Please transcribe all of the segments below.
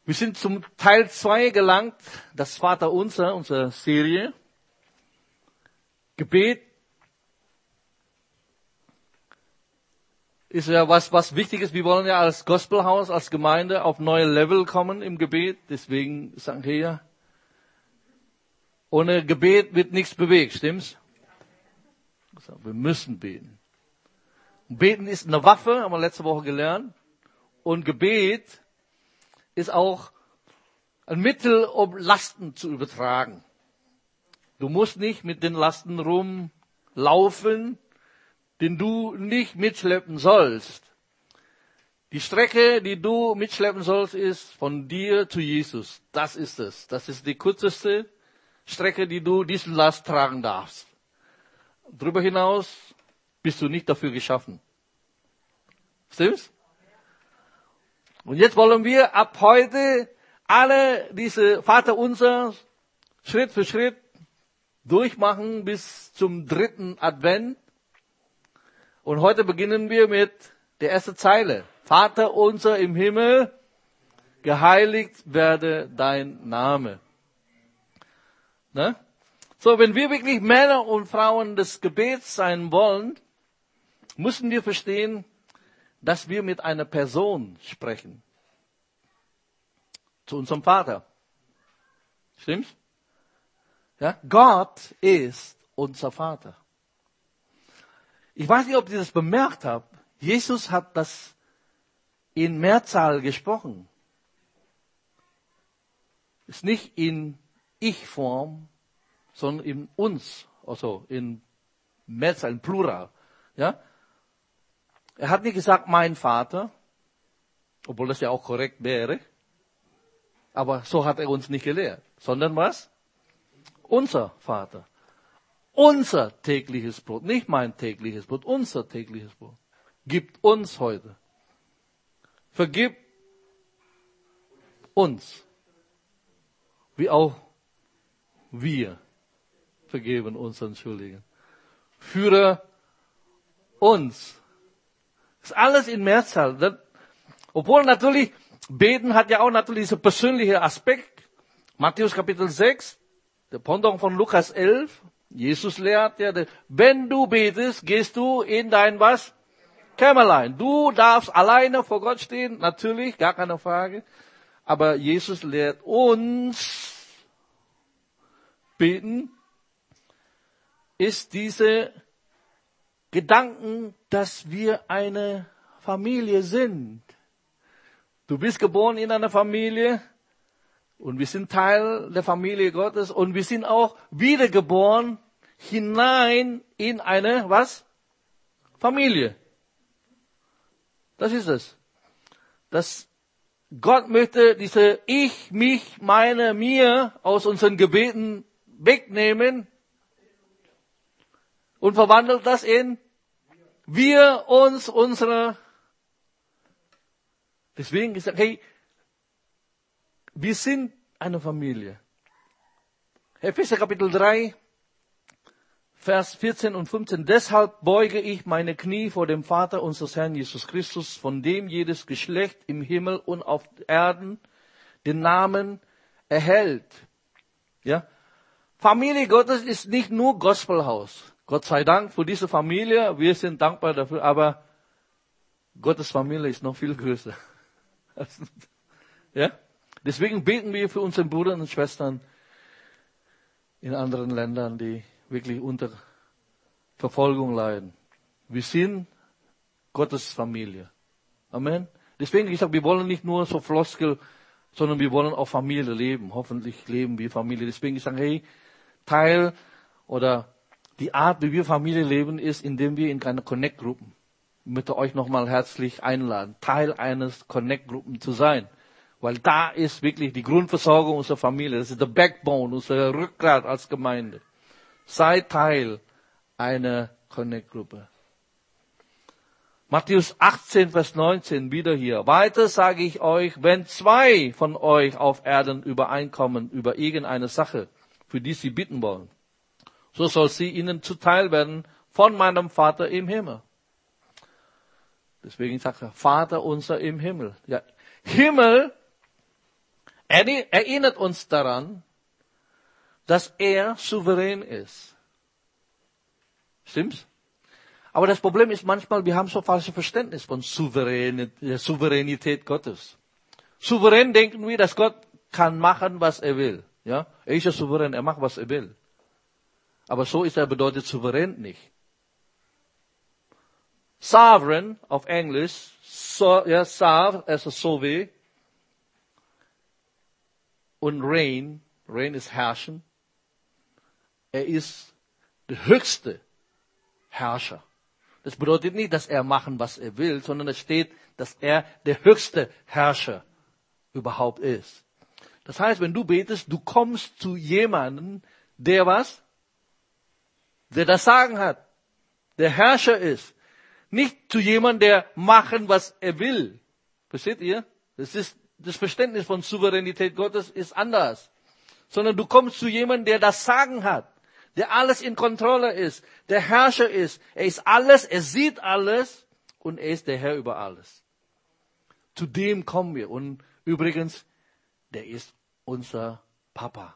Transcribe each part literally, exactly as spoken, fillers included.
Wir sind zum Teil zwei gelangt, das Vaterunser, unsere Serie. Gebet ist ja was, was wichtig ist. Wir wollen ja als Gospelhaus, als Gemeinde auf neue Level kommen im Gebet. Deswegen sagen wir ja, ohne Gebet wird nichts bewegt, stimmt's? Wir müssen beten. Beten ist eine Waffe, haben wir letzte Woche gelernt. Und Gebet ist auch ein Mittel, um Lasten zu übertragen. Du musst nicht mit den Lasten rumlaufen, den du nicht mitschleppen sollst. Die Strecke, die du mitschleppen sollst, ist von dir zu Jesus. Das ist es. Das ist die kürzeste Strecke, die du diesen Last tragen darfst. Darüber hinaus bist du nicht dafür geschaffen. Stimmt's? Und jetzt wollen wir ab heute alle diese Vaterunser Schritt für Schritt durchmachen bis zum dritten Advent. Und heute beginnen wir mit der ersten Zeile. Vater unser im Himmel, geheiligt werde dein Name. Ne? So, wenn wir wirklich Männer und Frauen des Gebets sein wollen, müssen wir verstehen, dass wir mit einer Person sprechen. Zu unserem Vater. Stimmt's? Ja? Gott ist unser Vater. Ich weiß nicht, ob ihr das bemerkt habt. Jesus hat das in Mehrzahl gesprochen. Ist nicht in Ich-Form, sondern in uns, also in Mehrzahl, in Plural. Ja? Er hat nicht gesagt, mein Vater, obwohl das ja auch korrekt wäre. Aber so hat er uns nicht gelehrt. Sondern was? Unser Vater. Unser tägliches Brot. Nicht mein tägliches Brot, unser tägliches Brot. Gibt uns heute. Vergib uns. Wie auch wir vergeben unseren Schuldigen. Führe uns. Das ist alles in Mehrzahl. Das, obwohl natürlich, Beten hat ja auch natürlich diesen persönlichen Aspekt. Matthäus Kapitel sechs, der Pendant von Lukas elf. Jesus lehrt ja, wenn du betest, gehst du in dein was? Kämmerlein. Du darfst alleine vor Gott stehen, natürlich, gar keine Frage. Aber Jesus lehrt uns, beten, ist diese Gedanken, dass wir eine Familie sind. Du bist geboren in einer Familie und wir sind Teil der Familie Gottes und wir sind auch wiedergeboren hinein in eine, was? Familie. Das ist es. Dass Gott möchte diese Ich, mich, meine, mir aus unseren Gebeten wegnehmen und verwandelt das in wir, uns, unsere. Deswegen gesagt, hey, wir sind eine Familie. Epheser Kapitel drei, Vers vierzehn und fünfzehn. Deshalb beuge ich meine Knie vor dem Vater unseres Herrn Jesus Christus, von dem jedes Geschlecht im Himmel und auf Erden den Namen erhält. Ja? Familie Gottes ist nicht nur Gospelhaus. Gott sei Dank für diese Familie. Wir sind dankbar dafür, aber Gottes Familie ist noch viel größer. Ja? Deswegen beten wir für unsere Brüder und Schwestern in anderen Ländern, die wirklich unter Verfolgung leiden. Wir sind Gottes Familie. Amen. Deswegen, ich sage, wir wollen nicht nur so Floskel, sondern wir wollen auch Familie leben. Hoffentlich leben wir Familie. Deswegen, ich sage, hey, Teil oder die Art, wie wir Familie leben, ist, indem wir in keine Connect-Gruppen. Ich möchte euch nochmal herzlich einladen, Teil eines Connect-Gruppen zu sein. Weil da ist wirklich die Grundversorgung unserer Familie. Das ist der Backbone, unser Rückgrat als Gemeinde. Sei Teil einer Connect-Gruppe. Matthäus achtzehn, Vers neunzehn, wieder hier. Weiter sage ich euch, wenn zwei von euch auf Erden übereinkommen über irgendeine Sache, für die sie bitten wollen, so soll sie ihnen zuteil werden von meinem Vater im Himmel. Deswegen sagt er, Vater unser im Himmel. Ja, Himmel Er erinnert uns daran, dass er souverän ist. Stimmt's? Aber das Problem ist manchmal, wir haben so falsches Verständnis von Souverän, der Souveränität Gottes. Souverän denken wir, dass Gott kann machen, was er will. Ja? Er ist ja souverän, er macht, was er will. Aber so ist er bedeutet souverän nicht. Sovereign auf Englisch, so, ja, sav, also so wie. Und reign, reign ist herrschen. Er ist der höchste Herrscher. Das bedeutet nicht, dass er machen, was er will, sondern es steht, dass er der höchste Herrscher überhaupt ist. Das heißt, wenn du betest, du kommst zu jemandem, der was? Der das Sagen hat. Der Herrscher ist. Nicht zu jemandem, der machen, was er will. Versteht ihr? Das ist, das Verständnis von Souveränität Gottes ist anders. Sondern du kommst zu jemandem, der das Sagen hat. Der alles in Kontrolle ist, der Herrscher ist. Er ist alles, er sieht alles und er ist der Herr über alles. Zu dem kommen wir. Und übrigens, der ist unser Papa.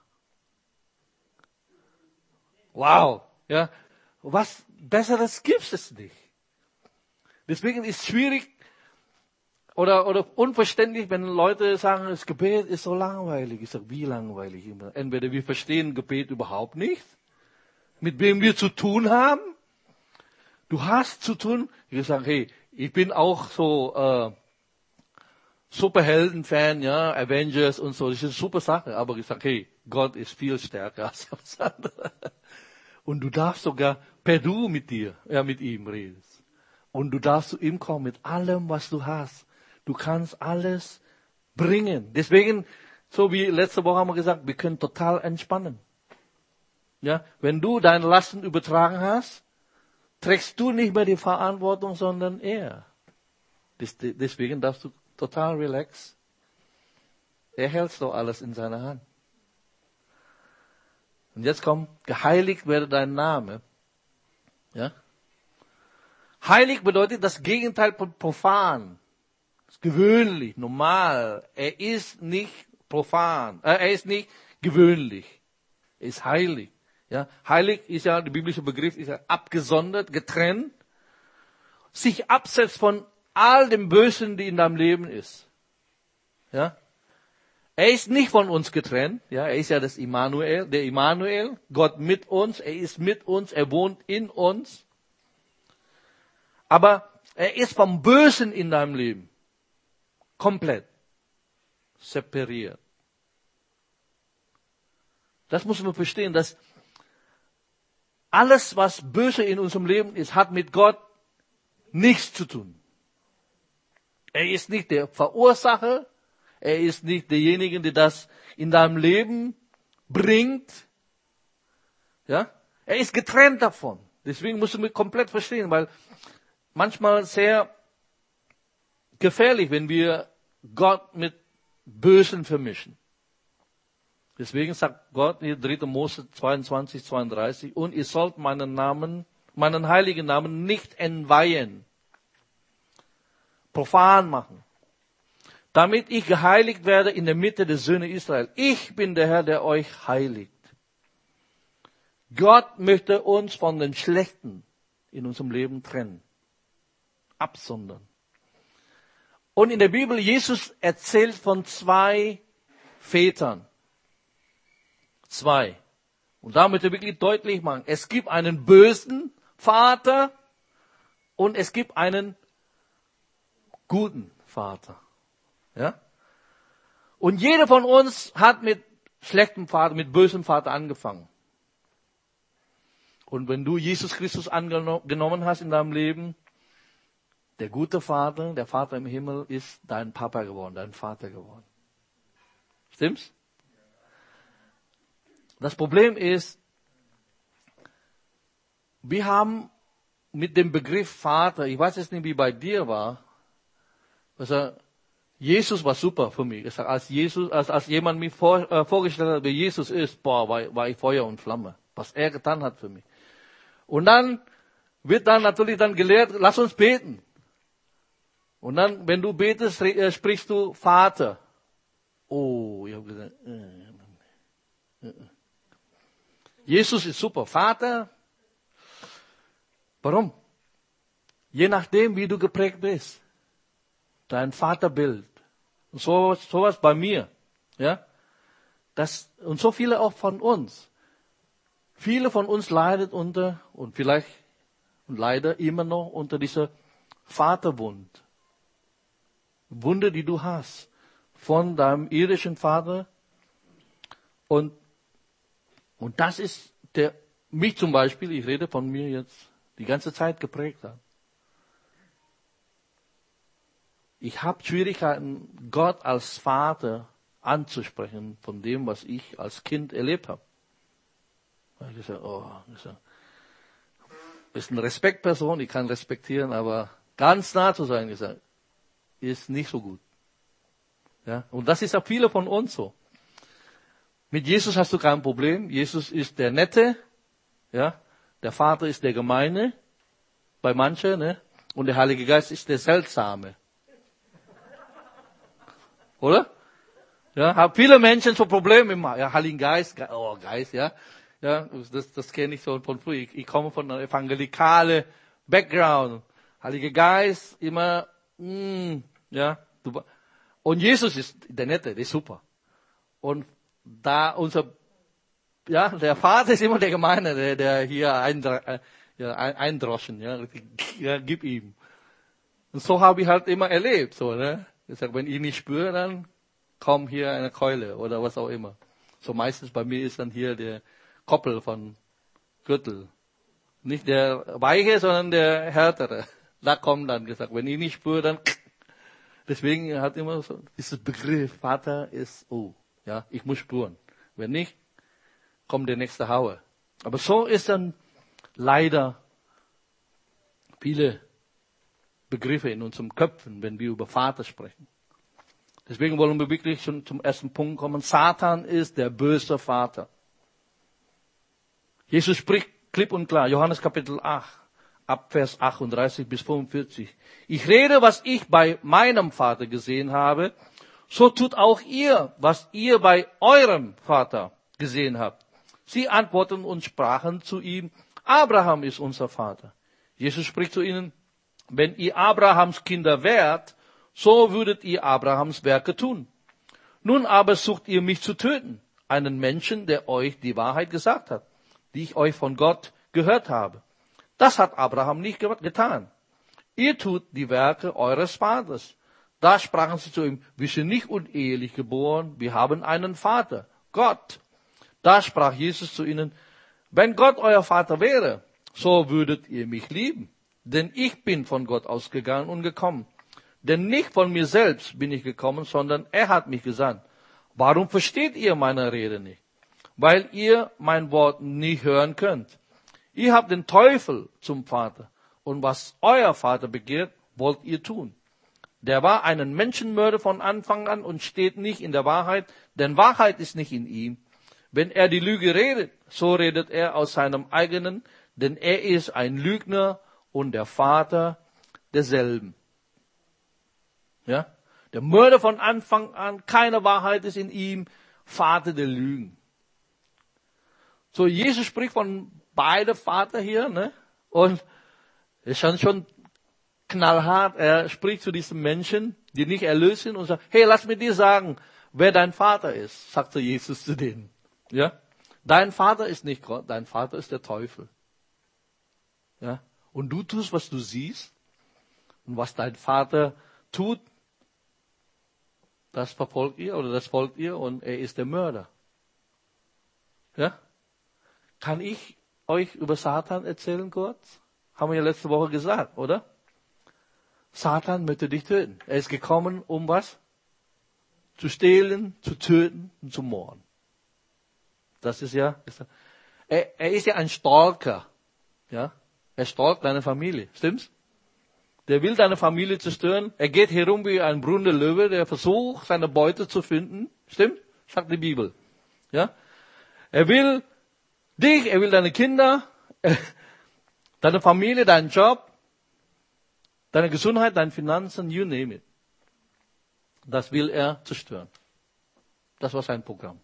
Wow, ja. Was Besseres gibt es nicht. Deswegen ist es schwierig oder, oder unverständlich, wenn Leute sagen, das Gebet ist so langweilig. Ich sage, wie langweilig? Entweder wir verstehen Gebet überhaupt nicht, mit wem wir zu tun haben. Du hast zu tun. Ich sage, hey, ich bin auch so äh, Superhelden-Fan, ja, Avengers und so. Das ist eine super Sache. Aber ich sage, hey, Gott ist viel stärker als alles andere. Und du darfst sogar per Du mit dir, ja, mit ihm reden. Und du darfst zu ihm kommen mit allem, was du hast. Du kannst alles bringen. Deswegen, so wie letzte Woche haben wir gesagt, wir können total entspannen. Ja, wenn du deine Lasten übertragen hast, trägst du nicht mehr die Verantwortung, sondern er. Deswegen darfst du total relax. Er hält doch alles in seiner Hand. Und jetzt kommt, geheiligt werde dein Name. Ja? Heilig bedeutet das Gegenteil von profan. Das ist gewöhnlich, normal. Er ist nicht profan. Äh, er ist nicht gewöhnlich. Er ist heilig. Ja, heilig ist ja, der biblische Begriff ist ja abgesondert, getrennt, sich absetzt von all dem Bösen, die in deinem Leben ist. Ja, er ist nicht von uns getrennt. Ja, er ist ja das Immanuel, der Immanuel, Gott mit uns. Er ist mit uns, er wohnt in uns. Aber er ist vom Bösen in deinem Leben komplett separiert. Das muss man verstehen, dass alles, was böse in unserem Leben ist, hat mit Gott nichts zu tun. Er ist nicht der Verursacher. Er ist nicht derjenige, der das in deinem Leben bringt. Ja? Er ist getrennt davon. Deswegen musst du mich komplett verstehen, weil manchmal sehr gefährlich, wenn wir Gott mit Bösen vermischen. Deswegen sagt Gott in dritter Mose zweiundzwanzig, zweiunddreißig, und ihr sollt meinen Namen, meinen heiligen Namen nicht entweihen, profan machen, damit ich geheiligt werde in der Mitte der Söhne Israel. Ich bin der Herr, der euch heiligt. Gott möchte uns von den Schlechten in unserem Leben trennen, absondern. Und in der Bibel, Jesus erzählt von zwei Vätern. Zwei. Und da möchte ich wirklich deutlich machen, es gibt einen bösen Vater und es gibt einen guten Vater. Ja? Und jeder von uns hat mit schlechtem Vater, mit bösem Vater angefangen. Und wenn du Jesus Christus angenommen hast in deinem Leben, der gute Vater, der Vater im Himmel, ist dein Papa geworden, dein Vater geworden. Stimmt's? Das Problem ist, wir haben mit dem Begriff Vater, ich weiß jetzt nicht, wie bei dir war, also Jesus war super für mich. Ich sag, als Jesus, als, als jemand mir vor, äh, vorgestellt hat, wer Jesus ist, boah, war, war ich Feuer und Flamme, was er getan hat für mich. Und dann wird dann natürlich dann gelehrt, lass uns beten. Und dann, wenn du betest, sprichst du Vater oh, ich habe gesagt, äh, äh. Jesus ist super Vater. Warum? Je nachdem, wie du geprägt bist. Dein Vaterbild. Und so, sowas bei mir. Ja? Das, und so viele auch von uns. Viele von uns leiden unter, und vielleicht, und leider immer noch unter dieser Vaterwund. Wunde, die du hast. Von deinem irdischen Vater. Und, und das ist der, mich zum Beispiel, ich rede von mir jetzt, die ganze Zeit geprägt hat. Ich habe Schwierigkeiten, Gott als Vater anzusprechen von dem, was ich als Kind erlebt habe. Ich habe gesagt, oh, das ist eine Respektperson, ich kann respektieren, aber ganz nah zu sein, gesagt, ist nicht so gut. Ja, und das ist auch viele von uns so. Mit Jesus hast du kein Problem. Jesus ist der Nette, ja, der Vater ist der Gemeine, bei manchen, ne, und der Heilige Geist ist der Seltsame. Oder? Ja, haben viele Menschen so Probleme mit ja, Heiligen Geist, oh Geist, ja, ja, das, das kenne ich so von früh. Ich, ich komme von einem evangelikalen Background. Heiliger Geist immer, mm, ja, du, und Jesus ist der Nette, der ist super. Und da unser, ja, der Vater ist immer der Gemeine, der, der hier ein, ja, eindroschen, ja, ja, gib ihm. Und so habe ich halt immer erlebt, so, ne. Ich sage, wenn ich nicht spüre, dann komm hier eine Keule oder was auch immer. So meistens bei mir ist dann hier der Koppel von Gürtel. Nicht der weiche, sondern der härtere. Da kommt dann gesagt, wenn ich nicht spüre, dann deswegen hat immer so dieses Begriff, Vater ist, oh, ja, ich muss spüren. Wenn nicht, kommt der nächste Haue. Aber so ist dann leider viele Begriffe in unseren Köpfen, wenn wir über Vater sprechen. Deswegen wollen wir wirklich schon zum ersten Punkt kommen. Satan ist der böse Vater. Jesus spricht klipp und klar, Johannes Kapitel acht, ab Vers achtunddreißig bis fünfundvierzig. Ich rede, was ich bei meinem Vater gesehen habe, so tut auch ihr, was ihr bei eurem Vater gesehen habt. Sie antworten und sprachen zu ihm, Abraham ist unser Vater. Jesus spricht zu ihnen, wenn ihr Abrahams Kinder wärt, so würdet ihr Abrahams Werke tun. Nun aber sucht ihr mich zu töten, einen Menschen, der euch die Wahrheit gesagt hat, die ich euch von Gott gehört habe. Das hat Abraham nicht getan. Ihr tut die Werke eures Vaters. Da sprachen sie zu ihm, wir sind nicht unehelich geboren, wir haben einen Vater, Gott. Da sprach Jesus zu ihnen, wenn Gott euer Vater wäre, so würdet ihr mich lieben. Denn ich bin von Gott ausgegangen und gekommen. Denn nicht von mir selbst bin ich gekommen, sondern er hat mich gesandt. Warum versteht ihr meine Rede nicht? Weil ihr mein Wort nicht hören könnt. Ihr habt den Teufel zum Vater. Und was euer Vater begehrt, wollt ihr tun. Der war ein Menschenmörder von Anfang an und steht nicht in der Wahrheit, denn Wahrheit ist nicht in ihm. Wenn er die Lüge redet, so redet er aus seinem eigenen, denn er ist ein Lügner und der Vater derselben. Ja? Der Mörder von Anfang an, keine Wahrheit ist in ihm, Vater der Lügen. So, Jesus spricht von beide Vater hier, ne? Und es ist schon knallhart, er spricht zu diesen Menschen, die nicht erlöst sind und sagt, hey, lass mir dir sagen, wer dein Vater ist, sagte Jesus zu denen. Ja? Dein Vater ist nicht Gott, dein Vater ist der Teufel. Ja? Und du tust, was du siehst und was dein Vater tut, das verfolgt ihr oder das folgt ihr und er ist der Mörder. Ja? Kann ich euch über Satan erzählen kurz? Haben wir ja letzte Woche gesagt, oder? Satan möchte dich töten. Er ist gekommen, um was? Zu stehlen, zu töten und zu morden. Das ist ja, ist er, er ist ja ein Stalker. Ja? Er stalkt deine Familie. Stimmt's? Der will deine Familie zerstören. Er geht herum wie ein brüllender Löwe, der versucht, seine Beute zu finden. Stimmt? Sagt die Bibel. Ja? Er will dich, er will deine Kinder, deine Familie, deinen Job, deine Gesundheit, deine Finanzen, you name it. Das will er zerstören. Das war sein Programm.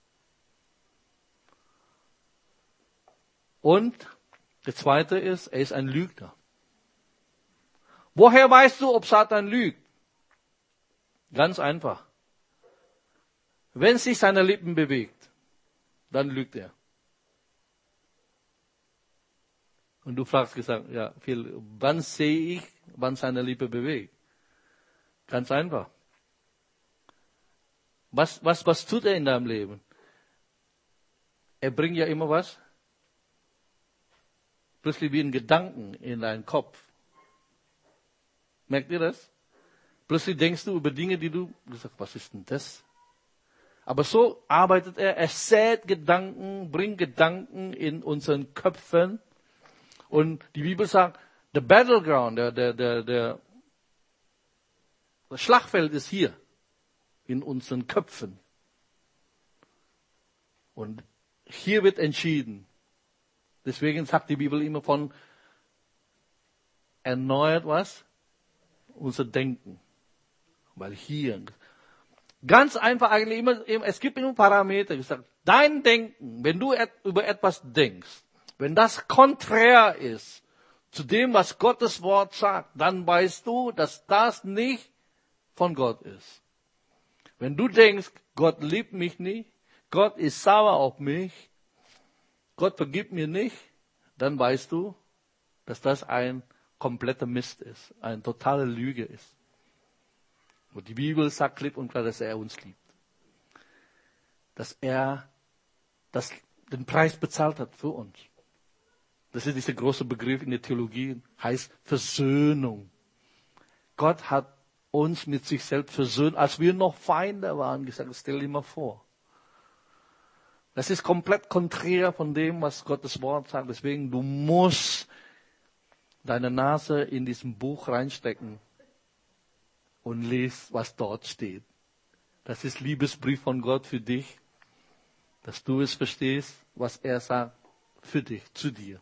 Und das Zweite ist, er ist ein Lügner. Woher weißt du, ob Satan lügt? Ganz einfach. Wenn sich seine Lippen bewegt, dann lügt er. Und du fragst gesagt, ja, viel, wann sehe ich, wann seine Lippe bewegt? Ganz einfach. Was, was, was tut er in deinem Leben? Er bringt ja immer was? Plötzlich wie ein Gedanken in deinen Kopf. Merkt ihr das? Plötzlich denkst du über Dinge, die du, du sagst, was ist denn das? Aber so arbeitet er. Er sät Gedanken, bringt Gedanken in unseren Köpfen. Und die Bibel sagt, the battleground, der, der, der, der, das Schlachtfeld ist hier. In unseren Köpfen. Und hier wird entschieden. Deswegen sagt die Bibel immer von erneuert was? Unser Denken. Weil hier, ganz einfach eigentlich immer, es gibt immer Parameter gesagt. Dein Denken, wenn du über etwas denkst, wenn das konträr ist zu dem, was Gottes Wort sagt, dann weißt du, dass das nicht von Gott ist. Wenn du denkst, Gott liebt mich nicht, Gott ist sauer auf mich, Gott vergibt mir nicht, dann weißt du, dass das ein kompletter Mist ist, eine totale Lüge ist. Und die Bibel sagt klipp und klar, dass er uns liebt. Dass er das, den Preis bezahlt hat für uns. Das ist dieser große Begriff in der Theologie, heißt Versöhnung. Gott hat uns mit sich selbst versöhnt, als wir noch Feinde waren, gesagt, stell dir mal vor. Das ist komplett konträr von dem, was Gottes Wort sagt. Deswegen, du musst deine Nase in diesem Buch reinstecken und lies, was dort steht. Das ist Liebesbrief von Gott für dich, dass du es verstehst, was er sagt für dich, zu dir.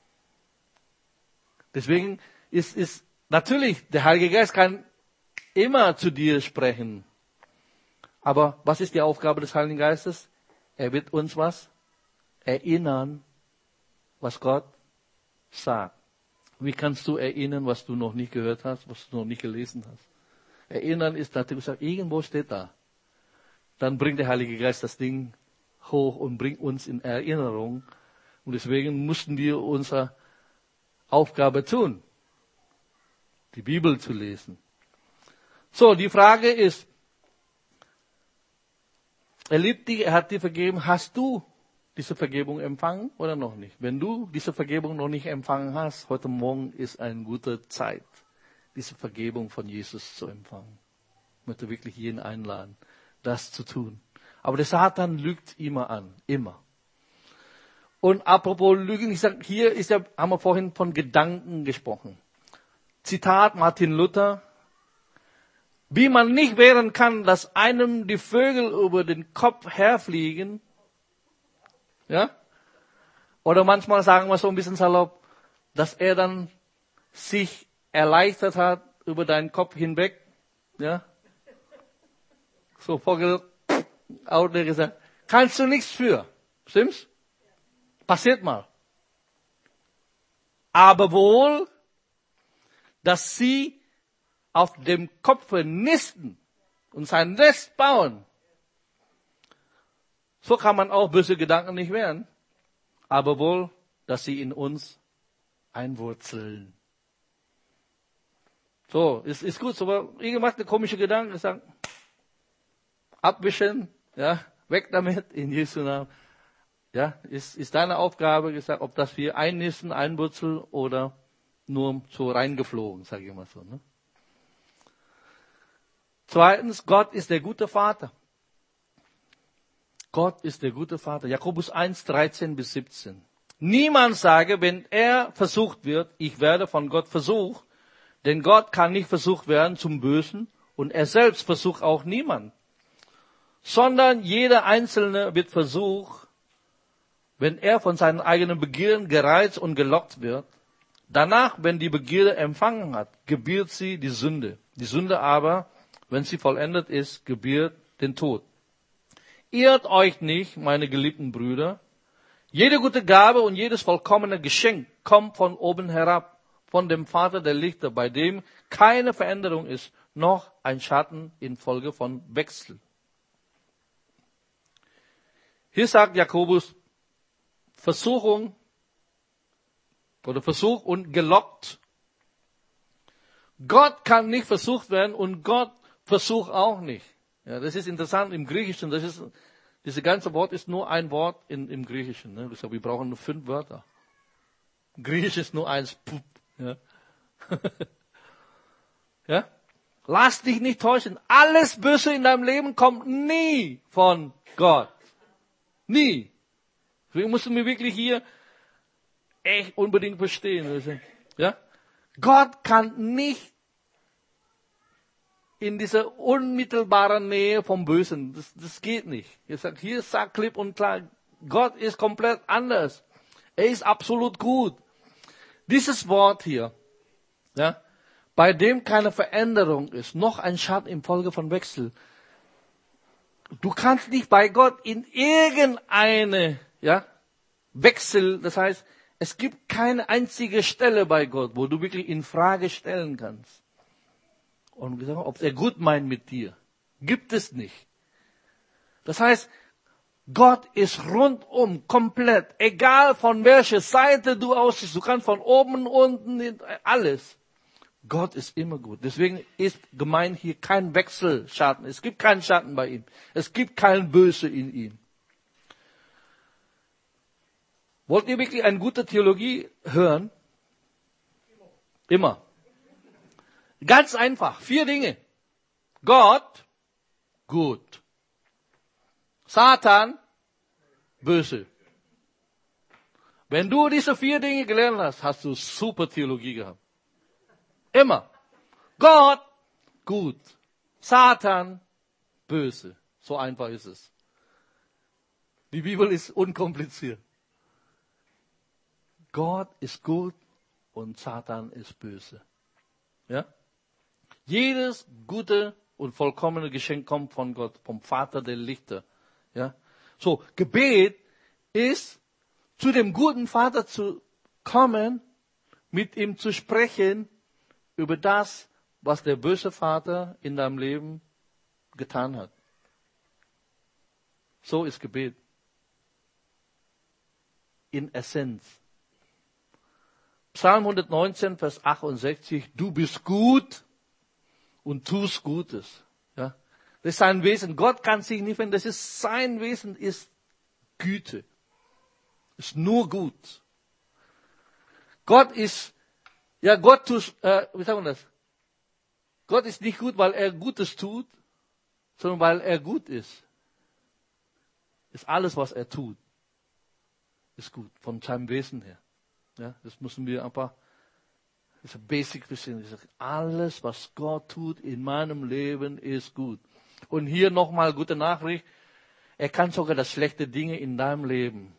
Deswegen ist, ist natürlich, der Heilige Geist kann immer zu dir sprechen. Aber was ist die Aufgabe des Heiligen Geistes? Er wird uns was erinnern, was Gott sagt. Wie kannst du erinnern, was du noch nicht gehört hast, was du noch nicht gelesen hast? Erinnern ist natürlich, irgendwo steht da. Dann bringt der Heilige Geist das Ding hoch und bringt uns in Erinnerung. Und deswegen mussten wir unsere Aufgabe tun, die Bibel zu lesen. So, die Frage ist, er liebt dich, er hat dir vergeben. Hast du diese Vergebung empfangen oder noch nicht? Wenn du diese Vergebung noch nicht empfangen hast, heute Morgen ist eine gute Zeit, diese Vergebung von Jesus zu empfangen. Ich möchte wirklich jeden einladen, das zu tun. Aber der Satan lügt immer an, immer. Und apropos Lügen, ich sage, hier ist ja, haben wir vorhin von Gedanken gesprochen. Zitat Martin Luther. Wie man nicht wehren kann, dass einem die Vögel über den Kopf herfliegen, ja? Oder manchmal sagen wir so ein bisschen salopp, dass er dann sich erleichtert hat über deinen Kopf hinweg, ja? So Vogel, auch der gesagt, kannst du nichts für, stimmt's? Passiert mal. Aber wohl, dass sie auf dem Kopfe nisten und sein Nest bauen. So kann man auch böse Gedanken nicht wehren. Aber wohl, dass sie in uns einwurzeln. So, ist, ist gut. So, irgendwas, eine komische Gedanke, sagen, abwischen, ja, weg damit, in Jesu Namen. Ja, ist, ist deine Aufgabe, gesagt, ob das wir einnisten, einwurzeln oder nur so reingeflogen, sage ich mal so, ne? Zweitens, Gott ist der gute Vater. Gott ist der gute Vater. Jakobus eins, dreizehn bis siebzehn. Niemand sage, wenn er versucht wird, ich werde von Gott versucht, denn Gott kann nicht versucht werden zum Bösen und er selbst versucht auch niemand. Sondern jeder Einzelne wird versucht, wenn er von seinen eigenen Begierden gereizt und gelockt wird. Danach, wenn die Begierde empfangen hat, gebiert sie die Sünde. Die Sünde aber, wenn sie vollendet ist, gebiert den Tod. Irrt euch nicht, meine geliebten Brüder. Jede gute Gabe und jedes vollkommene Geschenk kommt von oben herab, von dem Vater der Lichter, bei dem keine Veränderung ist, noch ein Schatten infolge von Wechsel. Hier sagt Jakobus, Versuchung oder Versuch und gelockt. Gott kann nicht versucht werden und Gott versucht auch nicht. Ja, das ist interessant im Griechischen. Das ist, dieses ganze Wort ist nur ein Wort in, im Griechischen. Ne? Deshalb, wir brauchen nur fünf Wörter. Griechisch ist nur eins. Pup, ja. Ja? Lass dich nicht täuschen. Alles Böse in deinem Leben kommt nie von Gott. Nie. Deswegen musst du mir wirklich hier echt unbedingt verstehen. Ja? Gott kann nicht in dieser unmittelbaren Nähe vom Bösen. Das, das geht nicht. Hier sagt, hier sagt klipp und klar, Gott ist komplett anders. Er ist absolut gut. Dieses Wort hier, ja, bei dem keine Veränderung ist, noch ein Schatten infolge von Wechsel. Du kannst nicht bei Gott in irgendeine, ja, Wechsel, das heißt, es gibt keine einzige Stelle bei Gott, wo du wirklich in Frage stellen kannst. Und gesagt, ob er gut meint mit dir. Gibt es nicht. Das heißt, Gott ist rundum komplett, egal von welcher Seite du aussiehst, du kannst von oben, unten, alles. Gott ist immer gut. Deswegen ist gemeint hier kein Wechselschatten. Es gibt keinen Schatten bei ihm. Es gibt kein Böse in ihm. Wollt ihr wirklich eine gute Theologie hören? Immer. Ganz einfach. Vier Dinge. Gott, gut. Satan, böse. Wenn du diese vier Dinge gelernt hast, hast du super Theologie gehabt. Immer. Gott, gut. Satan, böse. So einfach ist es. Die Bibel ist unkompliziert. Gott ist gut und Satan ist böse. Ja? Jedes gute und vollkommene Geschenk kommt von Gott, vom Vater der Lichter. Ja? So, Gebet ist, zu dem guten Vater zu kommen, mit ihm zu sprechen über das, was der böse Vater in deinem Leben getan hat. So ist Gebet. In Essenz. Psalm hundertneunzehn, Vers achtundsechzig, du bist gut und tust Gutes. Ja? Das ist sein Wesen. Gott kann sich nicht verändern. Das ist sein Wesen, ist Güte. Ist nur gut. Gott ist, ja, Gott tut, äh, wie sagen wir das? Gott ist nicht gut, weil er Gutes tut, sondern weil er gut ist. Ist alles, was er tut, ist gut, von seinem Wesen her. Ja, das müssen wir einfach, das ist basic verstehen. Alles, was Gott tut in meinem Leben, ist gut. Und hier nochmal gute Nachricht. Er kann sogar das schlechte Dinge in deinem Leben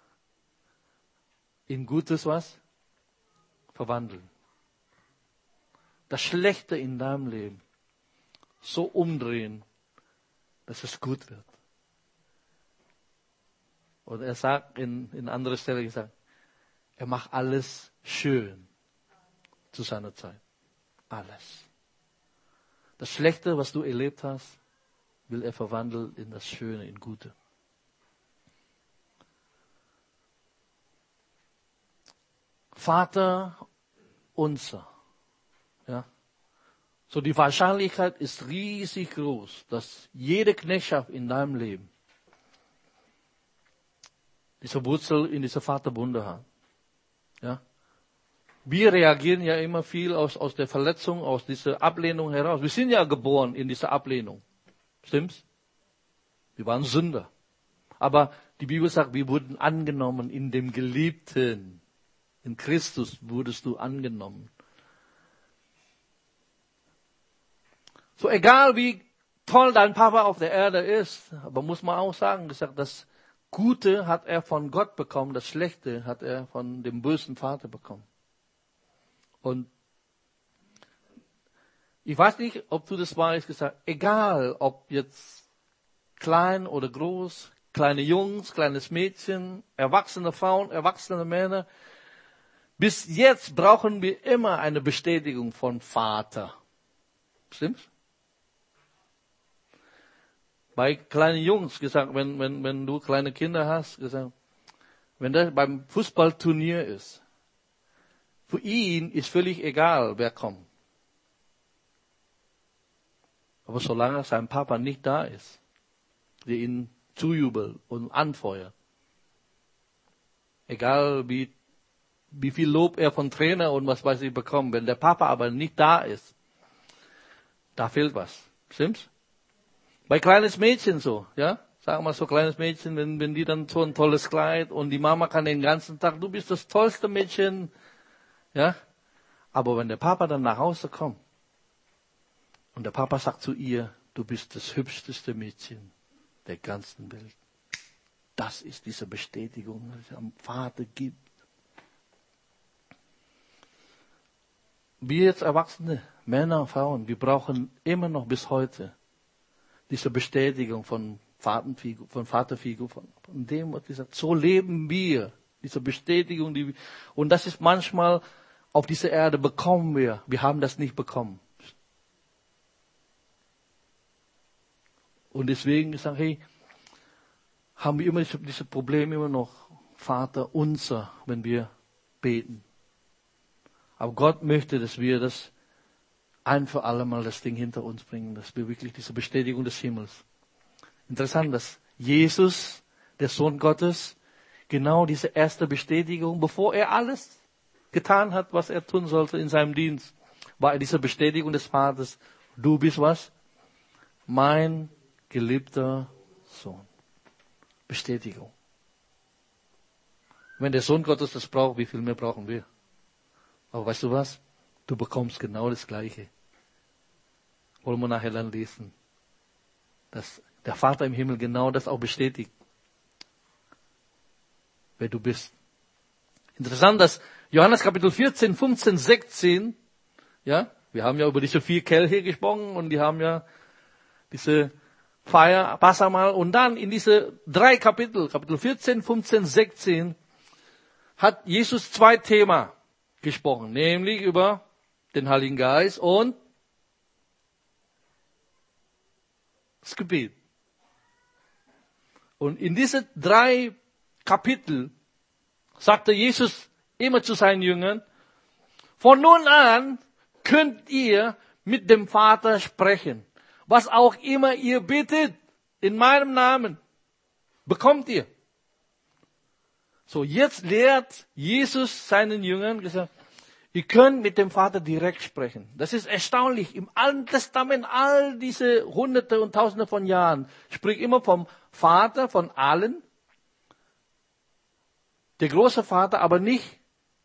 in Gutes was? Verwandeln. Das Schlechte in deinem Leben so umdrehen, dass es gut wird. Und er sagt in, in anderer Stelle gesagt, er macht alles schön zu seiner Zeit. Alles. Das Schlechte, was du erlebt hast, will er verwandeln in das Schöne, in Gute. Vater unser. Ja. So die Wahrscheinlichkeit ist riesig groß, dass jede Knechtschaft in deinem Leben diese Wurzel in dieser Vaterbunde hat. Ja. Wir reagieren ja immer viel aus, aus der Verletzung, aus dieser Ablehnung heraus. Wir sind ja geboren in dieser Ablehnung. Stimmt's? Wir waren Sünder. Aber die Bibel sagt, wir wurden angenommen in dem Geliebten. In Christus wurdest du angenommen. So egal wie toll dein Papa auf der Erde ist, aber muss man auch sagen, gesagt, das Gute hat er von Gott bekommen, das Schlechte hat er von dem bösen Vater bekommen. Und ich weiß nicht, ob du das weißt, gesagt, egal ob jetzt klein oder groß, kleine Jungs, kleines Mädchen, erwachsene Frauen, erwachsene Männer. Bis jetzt brauchen wir immer eine Bestätigung von Vater. Stimmt's? Bei kleinen Jungs gesagt, wenn, wenn, wenn du kleine Kinder hast, gesagt, wenn das beim Fußballturnier ist, für ihn ist völlig egal, wer kommt. Aber solange sein Papa nicht da ist, der ihn zujubelt und anfeuert, egal wie, wie viel Lob er von Trainer und was weiß ich bekommt, wenn der Papa aber nicht da ist, da fehlt was. Stimmt's? Bei kleines Mädchen so, ja? Sagen wir so, kleines Mädchen, wenn, wenn die dann so ein tolles Kleid und die Mama kann den ganzen Tag, du bist das tollste Mädchen, ja? Aber wenn der Papa dann nach Hause kommt und der Papa sagt zu ihr, du bist das hübscheste Mädchen der ganzen Welt. Das ist diese Bestätigung, die es am Vater gibt. Wir jetzt Erwachsene, Männer, Frauen, wir brauchen immer noch bis heute diese Bestätigung von Vaterfigur, von Vaterfigur, von, von dem, was gesagt, so leben wir. Diese Bestätigung, die wir, und das ist manchmal auf dieser Erde bekommen wir. Wir haben das nicht bekommen. Und deswegen gesagt, hey, haben wir immer diese, diese Probleme immer noch, Vater unser, wenn wir beten. Aber Gott möchte, dass wir das ein für alle Mal das Ding hinter uns bringen, dass wir wirklich diese Bestätigung des Himmels. Interessant, dass Jesus, der Sohn Gottes, genau diese erste Bestätigung, bevor er alles getan hat, was er tun sollte in seinem Dienst, war er diese Bestätigung des Vaters. Du bist was? Mein geliebter Sohn. Bestätigung. Wenn der Sohn Gottes das braucht, wie viel mehr brauchen wir? Aber weißt du was? Du bekommst genau das Gleiche. Wollen wir nachher dann lesen, dass der Vater im Himmel genau das auch bestätigt, wer du bist. Interessant, dass Johannes Kapitel vierzehn, fünfzehn, sechzehn, ja, wir haben ja über diese vier Kelche gesprochen und die haben ja diese Feier, Passamal, und dann in diese drei Kapitel, Kapitel vierzehn, fünfzehn, sechzehn, hat Jesus zwei Themen gesprochen, nämlich über den Heiligen Geist und das Gebet. Und in diese drei Kapitel sagte Jesus immer zu seinen Jüngern, von nun an könnt ihr mit dem Vater sprechen. Was auch immer ihr bittet, in meinem Namen, bekommt ihr. So, jetzt lehrt Jesus seinen Jüngern gesagt, ihr könnt mit dem Vater direkt sprechen. Das ist erstaunlich. Im Alten Testament, all diese Hunderte und Tausende von Jahren, spricht immer vom Vater, von allen. Der große Vater, aber nicht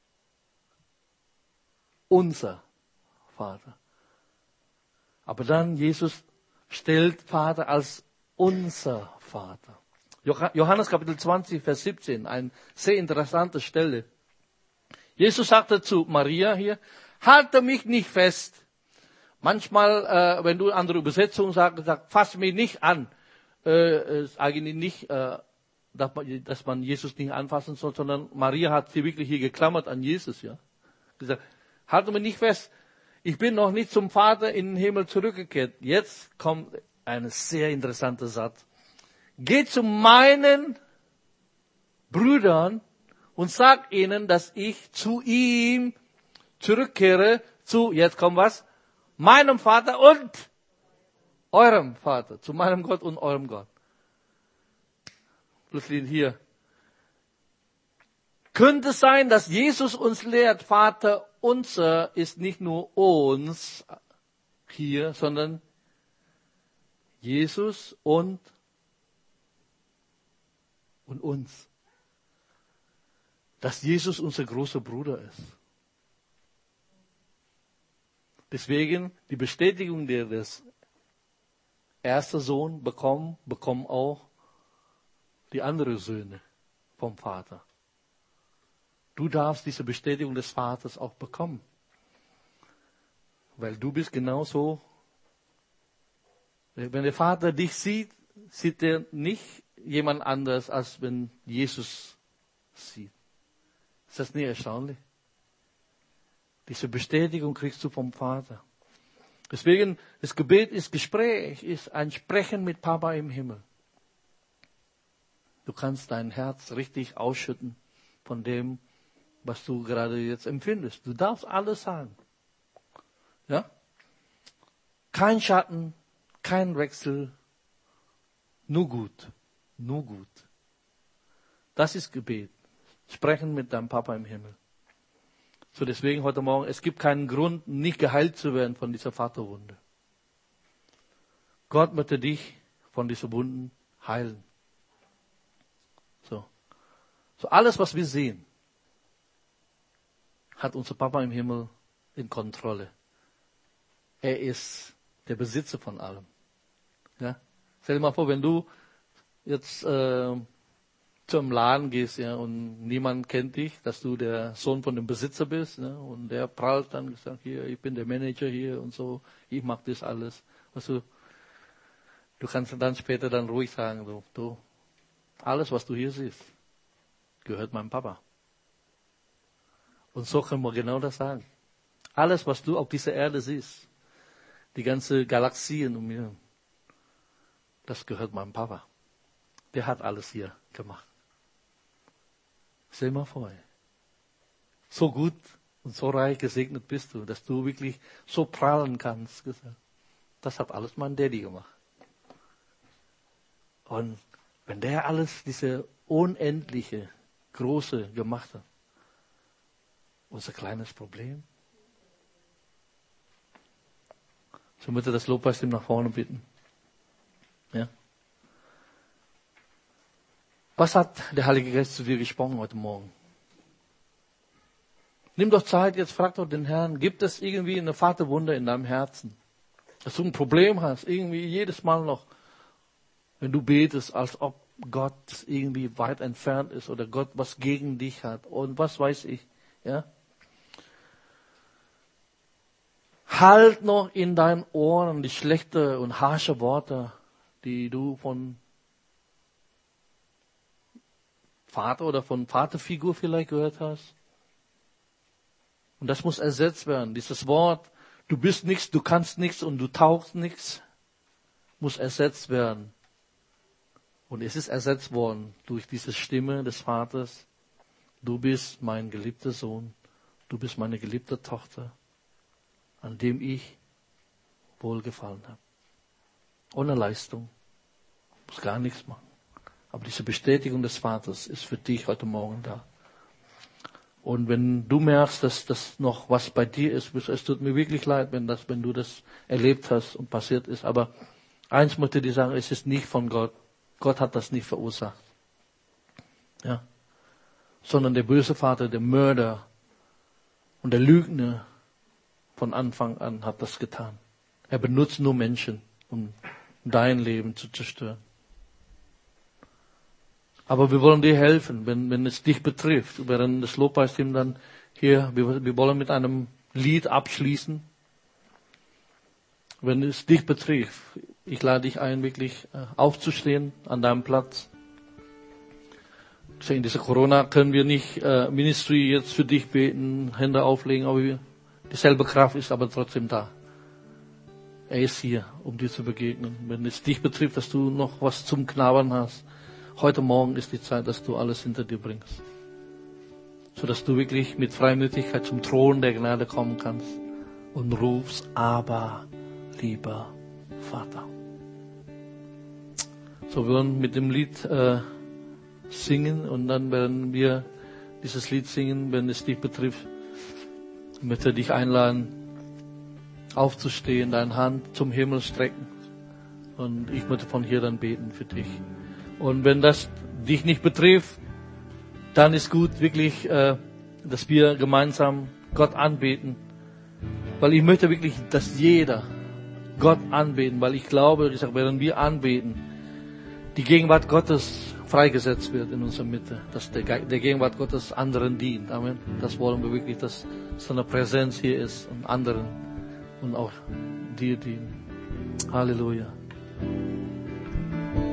unser Vater. Aber dann Jesus stellt Vater als unser Vater. Johannes Kapitel zwanzig, Vers siebzehn, eine sehr interessante Stelle. Jesus sagte zu Maria hier, halte mich nicht fest. Manchmal, äh, wenn du andere Übersetzungen sagst, sag, fass mich nicht an. Äh, ist eigentlich nicht, äh, dass, man, dass man Jesus nicht anfassen soll, sondern Maria hat sie wirklich hier geklammert an Jesus, ja. Gesagt, halte mich nicht fest. Ich bin noch nicht zum Vater in den Himmel zurückgekehrt. Jetzt kommt ein sehr interessanter Satz. Geh zu meinen Brüdern und sag ihnen, dass ich zu ihm zurückkehre, zu, jetzt kommt was, meinem Vater und eurem Vater, zu meinem Gott und eurem Gott. Plötzlich hier. Könnte es sein, dass Jesus uns lehrt, Vater unser ist nicht nur uns hier, sondern Jesus und, und uns. Dass Jesus unser großer Bruder ist. Deswegen die Bestätigung, die das erste Sohn bekommt, bekommen auch die anderen Söhne vom Vater. Du darfst diese Bestätigung des Vaters auch bekommen. Weil du bist genauso, wenn der Vater dich sieht, sieht er nicht jemand anders, als wenn Jesus sieht. Ist das nicht erstaunlich? Diese Bestätigung kriegst du vom Vater. Deswegen, das Gebet ist Gespräch, ist ein Sprechen mit Papa im Himmel. Du kannst dein Herz richtig ausschütten von dem, was du gerade jetzt empfindest. Du darfst alles sagen. Ja? Kein Schatten, kein Wechsel, nur gut, nur gut. Das ist Gebet. Sprechen mit deinem Papa im Himmel. So deswegen heute Morgen, es gibt keinen Grund, nicht geheilt zu werden von dieser Vaterwunde. Gott möchte dich von diesen Wunden heilen. So. So alles, was wir sehen, hat unser Papa im Himmel in Kontrolle. Er ist der Besitzer von allem. Ja? Stell dir mal vor, wenn du jetzt äh, zum Laden gehst, ja, und niemand kennt dich, dass du der Sohn von dem Besitzer bist, ne, und der prahlt dann und sagt, hier, ich bin der Manager hier und so, ich mach das alles. Weißt du, du kannst dann später dann ruhig sagen, so, du, alles, was du hier siehst, gehört meinem Papa. Und so können wir genau das sagen. Alles, was du auf dieser Erde siehst, die ganze Galaxien um mir, das gehört meinem Papa. Der hat alles hier gemacht. Stell dir mal vor, so gut und so reich gesegnet bist du, dass du wirklich so prahlen kannst. Das hat alles mein Daddy gemacht. Und wenn der alles, diese unendliche, große gemacht hat, unser kleines Problem, so möchte das Lobpreisteam nach vorne bitten. Ja. Was hat der Heilige Geist zu dir gesprochen heute Morgen? Nimm doch Zeit, jetzt frag doch den Herrn, gibt es irgendwie eine Vaterwunde in deinem Herzen? Dass du ein Problem hast, irgendwie jedes Mal noch, wenn du betest, als ob Gott irgendwie weit entfernt ist oder Gott was gegen dich hat und was weiß ich, ja? Halt noch in deinen Ohren die schlechten und harsche Worte, die du von Vater oder von Vaterfigur vielleicht gehört hast. Und das muss ersetzt werden. Dieses Wort, du bist nichts, du kannst nichts und du tauchst nichts, muss ersetzt werden. Und es ist ersetzt worden durch diese Stimme des Vaters. Du bist mein geliebter Sohn, du bist meine geliebte Tochter, an dem ich wohlgefallen habe. Ohne Leistung, muss gar nichts machen. Aber diese Bestätigung des Vaters ist für dich heute Morgen da. Und wenn du merkst, dass das noch was bei dir ist, es tut mir wirklich leid, wenn das, wenn du das erlebt hast und passiert ist. Aber eins möchte ich dir sagen, es ist nicht von Gott. Gott hat das nicht verursacht. Ja. Sondern der böse Vater, der Mörder und der Lügner von Anfang an hat das getan. Er benutzt nur Menschen, um dein Leben zu zerstören. Aber wir wollen dir helfen, wenn, wenn es dich betrifft. Während das Lobpreisteam dann hier, wir, wir wollen mit einem Lied abschließen. Wenn es dich betrifft, ich lade dich ein, wirklich aufzustehen an deinem Platz. In dieser Corona können wir nicht äh, Ministry jetzt für dich beten, Hände auflegen, aber wir, dieselbe Kraft ist aber trotzdem da. Er ist hier, um dir zu begegnen. Wenn es dich betrifft, dass du noch was zum Knabbern hast, heute Morgen ist die Zeit, dass du alles hinter dir bringst. Sodass du wirklich mit Freimütigkeit zum Thron der Gnade kommen kannst und rufst, aber lieber Vater. So, wir wollen mit dem Lied äh, singen und dann werden wir dieses Lied singen, wenn es dich betrifft. Ich möchte dich einladen, aufzustehen, deine Hand zum Himmel strecken und ich möchte von hier dann beten für dich. Und wenn das dich nicht betrifft, dann ist gut wirklich, äh, dass wir gemeinsam Gott anbeten. Weil ich möchte wirklich, dass jeder Gott anbeten, weil ich glaube, ich sage, während wir anbeten, die Gegenwart Gottes freigesetzt wird in unserer Mitte, dass der, der Gegenwart Gottes anderen dient. Amen. Das wollen wir wirklich, dass so eine Präsenz hier ist und anderen und auch dir dienen. Halleluja.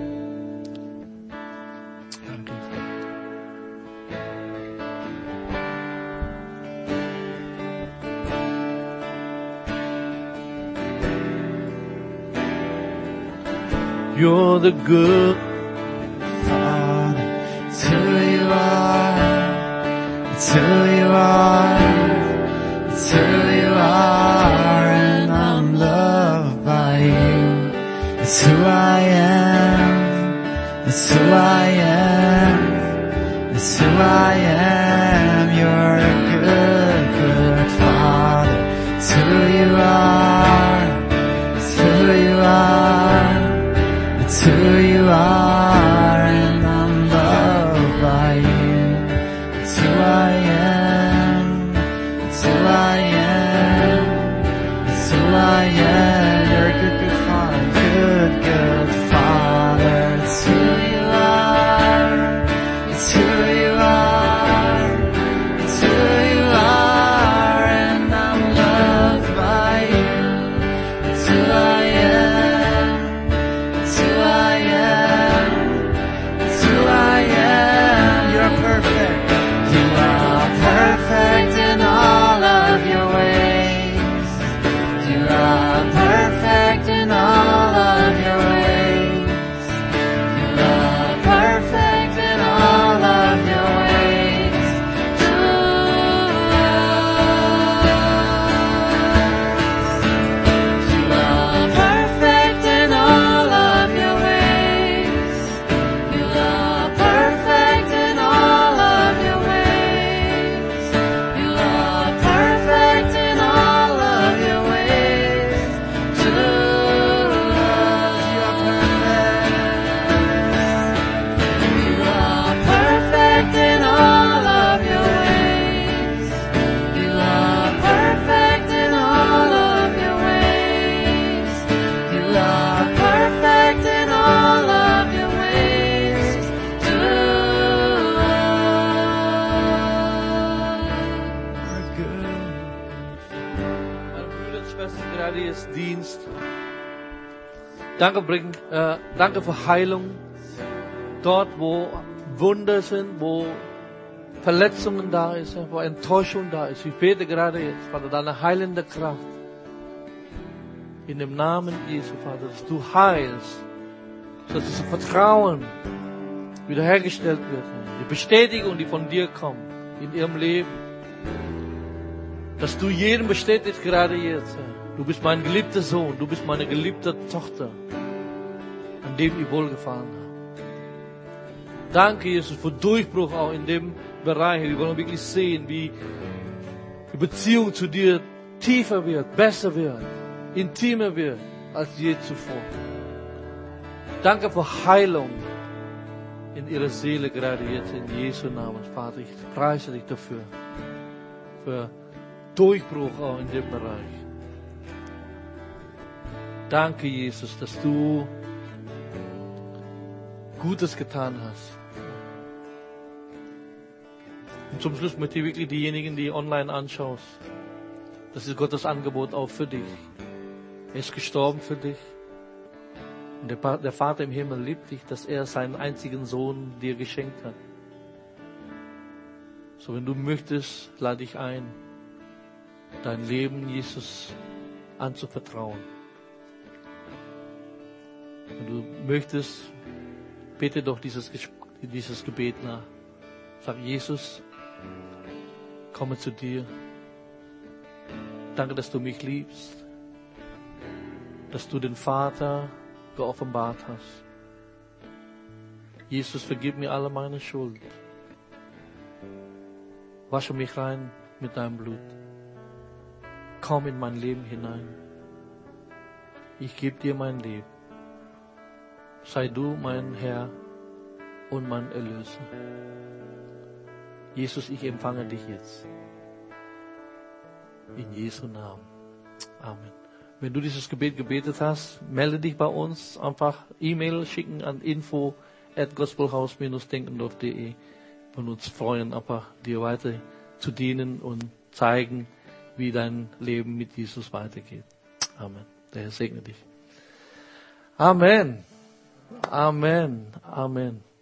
You're the good Father. It's who you are. It's who you are. It's who you are, and I'm loved by you. It's who I am. It's who I am. It's who I am. You're a good, good Father. It's who you are. It's who you are. It's who you are, and I'm loved by you. It's who I am. It's who I am. It's who I am. You're a good, good Father. Good, good Father. It's who you are. It's who you are. It's who you are, and I'm loved by you. It's who I am. It's who I am. It's who I am. You're perfect. You are perfect in all of your ways. You are perfect in all of your ways. You are perfect in all of your ways to us. You are perfect in all of your ways. You are perfect in all of your ways. You are perfect in all of your ways to us. You are perfect. You are perfect in all of your ways. You are perfect in all of your ways. You are perfect in all of your ways to us. Meine Brüder und Schwestern, gerade jetzt Dienst. Danke, bring, äh, danke für Heilung. Dort, wo Wunder sind, wo Verletzungen da ist, wo Enttäuschung da ist. Ich bete gerade jetzt, Vater, deine heilende Kraft. In dem Namen Jesu, Vater, dass du heilst, dass das Vertrauen wiederhergestellt wird. Die Bestätigung, die von dir kommt, in ihrem Leben. Dass du jeden bestätigst gerade jetzt, Herr. Du bist mein geliebter Sohn, du bist meine geliebte Tochter, an dem ich wohlgefallen habe. Danke, Jesus, für Durchbruch auch in dem Bereich. Wir wollen wirklich sehen, wie die Beziehung zu dir tiefer wird, besser wird, intimer wird als je zuvor. Danke für Heilung in ihrer Seele gerade jetzt in Jesu Namen, Vater. Ich preise dich dafür, für Durchbruch auch in dem Bereich. Danke, Jesus, dass du Gutes getan hast. Und zum Schluss möchte ich wirklich diejenigen, die online anschaust, das ist Gottes Angebot auch für dich. Er ist gestorben für dich. Und der, der Vater im Himmel liebt dich, dass er seinen einzigen Sohn dir geschenkt hat. So, wenn du möchtest, lade ich ein, dein Leben Jesus anzuvertrauen. Wenn du möchtest, bete doch dieses, dieses Gebet nach. Sag, Jesus, komme zu dir. Danke, dass du mich liebst. Dass du den Vater geoffenbart hast. Jesus, vergib mir alle meine Schuld. Wasche mich rein mit deinem Blut. Komm in mein Leben hinein. Ich gebe dir mein Leben. Sei du mein Herr und mein Erlöser. Jesus, ich empfange dich jetzt. In Jesu Namen. Amen. Wenn du dieses Gebet gebetet hast, melde dich bei uns. Einfach E-Mail schicken an info at gospelhaus dash denkendorf punkt de. Wir würden uns freuen, einfach dir weiter zu dienen und zeigen, wie dein Leben mit Jesus weitergeht. Amen. Der Herr segne dich. Amen. Amen. Amen.